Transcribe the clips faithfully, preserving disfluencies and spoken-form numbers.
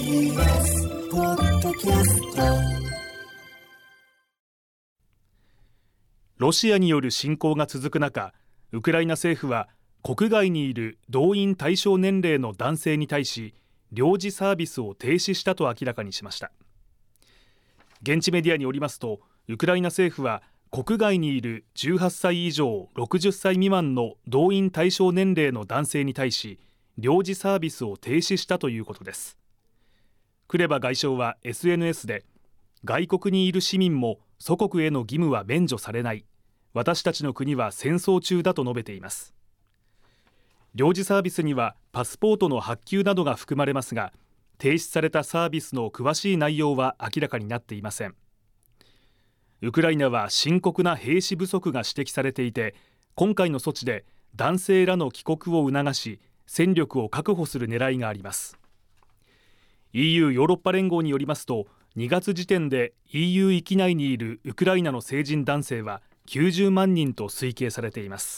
ビーエス ポッドキャスト。 ロシアによる侵攻が続く中、ウクライナ政府は国外にいる動員対象年齢の男性に対し領事サービスを停止したと明らかにしました。現地メディアによりますと、ウクライナ政府は国外にいるじゅうはっさい以上ろくじゅっさい未満の動員対象年齢の男性に対し領事サービスを停止したということです。クレバ外相は エスエヌエス で、外国にいる市民も祖国への義務は免除されない、私たちの国は戦争中だと述べています。領事サービスにはパスポートの発給などが含まれますが、停止されたサービスの詳しい内容は明らかになっていません。ウクライナは深刻な兵士不足が指摘されていて、今回の措置で男性らの帰国を促し戦力を確保する狙いがあります。 イーユー ヨーロッパ連合によりますと、にがつ時点で イーユー 域内にいるウクライナの成人男性はきゅうじゅうまんにんと推計されています。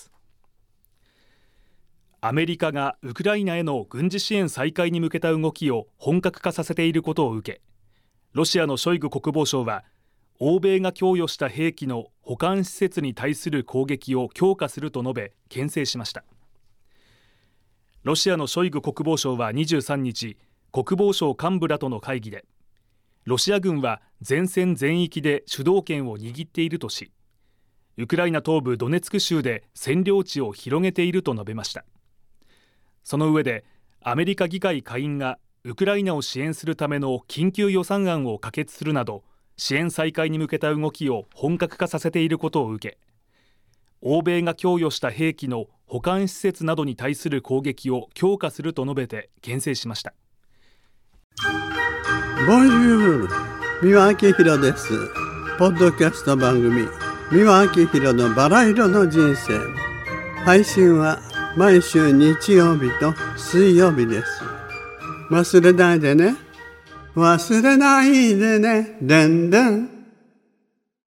アメリカがウクライナへの軍事支援再開に向けた動きを本格化させていることを受け、ロシアのショイグ国防相は欧米が供与した兵器の保管施設に対する攻撃を強化すると述べ牽制しました。ロシアのショイグ国防相はにじゅうさんにち、国防省幹部らとの会議で、ロシア軍は前線全域で主導権を握っているとし、ウクライナ東部ドネツク州で占領地を広げていると述べました。その上で、アメリカ議会下院がウクライナを支援するための緊急予算案を可決するなど支援再開に向けた動きを本格化させていることを受け、欧米が供与した兵器の保管施設などに対する攻撃を強化すると述べて牽制しました。 ボンジュール、三輪明宏です。ポッドキャスト番組三輪明宏のバラ色の人生、配信は毎週日曜日と水曜日です。忘れないでね、忘れないでね、でんでん。